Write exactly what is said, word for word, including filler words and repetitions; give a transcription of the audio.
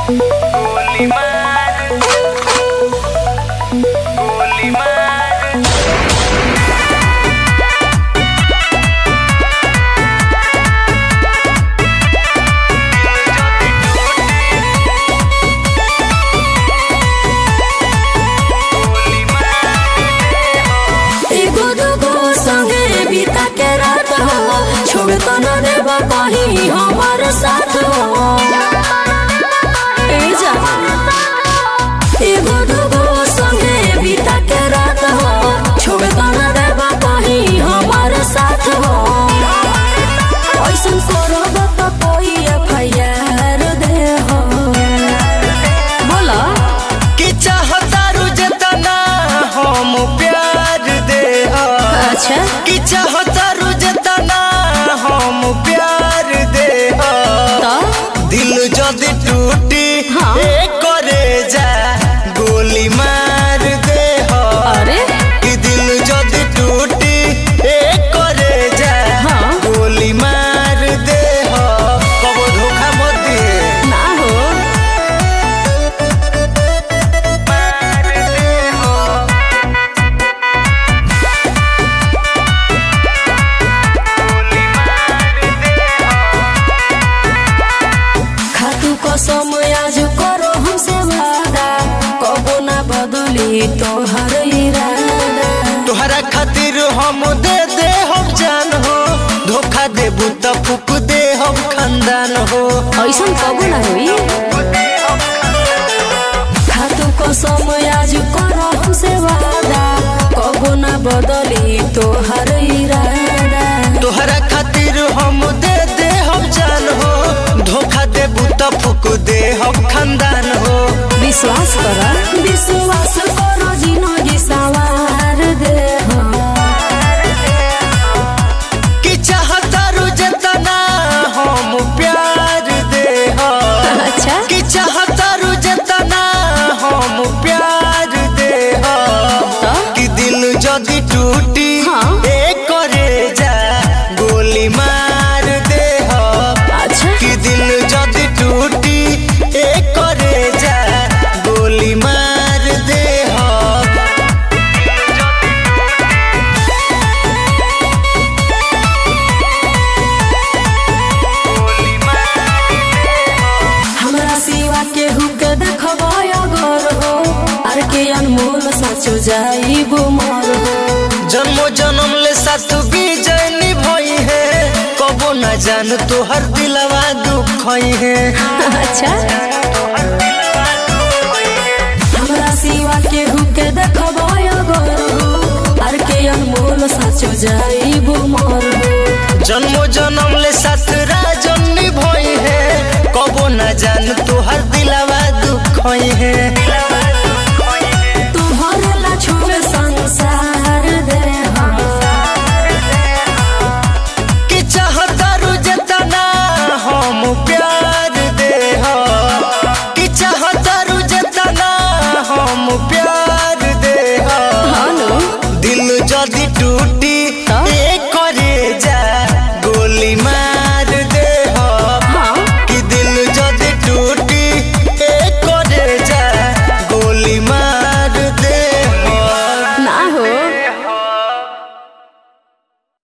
गोली मार गोली मार एगो दुगो संगे बीता के रात हो, छोड़ तो न देबा कहीं हमार साथ हो। ए जा एगो दुगो संगे बीता के रात हो, छोड़ तो न देबा कहीं हमार साथ हो। ऐसन करब तो कोई एफ आई आर दे हो। बोला कि चाहता रुझतना हम प्यार दे हो। अच्छा कि चाहता रुझतना हम प्यार दे हो। तो दिल जदि टूटी हाँ। ए करे जा गोली मार दे हो। अरे कि दिल जदि टूटी ए करे जा हाँ। गोली मार दे हो। कबो धोखा मत दिए ना हो मार दे हो। गोली मार दे हो। खातू कसम आज करो हमसे वादा, कबो ना बदली तोहर इरादा। तोहरा खातिर हम दे दे हम जान हो। धोखा देबू त फूक दे हम खानदान हो। ऐसन कबो ना होई। खातू कसम आज करो हमसे वादा, कबो ना बदली तोहर इरादा। तोहरा खातिर हम दे दे हम जान हो। धोखा देबू त फूक दे हम खानदान हो। विश्वास कर विश्वास करो जिंदगी सवार दे हो। कि चाहता रुझतना हम प्यार दे हो। अच्छा कि चाहता रुझतना हम प्यार दे हो। तो कि दिल जदि टूटी हाँ। ए करे जा गोली मार दे हो। अच्छा कि दिल जदि टूटी ए करे जा गोली मार दे हो। गोली मार दे हो। हमरा सिवा केहू के देखबो अगर हो, आर के अनमोल सचो जाइबो मर हो। जन्मो जन्म ले साथ विजय निभाई है। कबो न जान तोहर दिलवा दुखई है। अच्छा हमरा सिवा केहू के देखबो अगर हो, आर के अनमोल सचो जाइबो मर हो। जन्मो जन्म ले साथ राजन निभाई है। कबो न जान तोहर दिलवा दुखई है।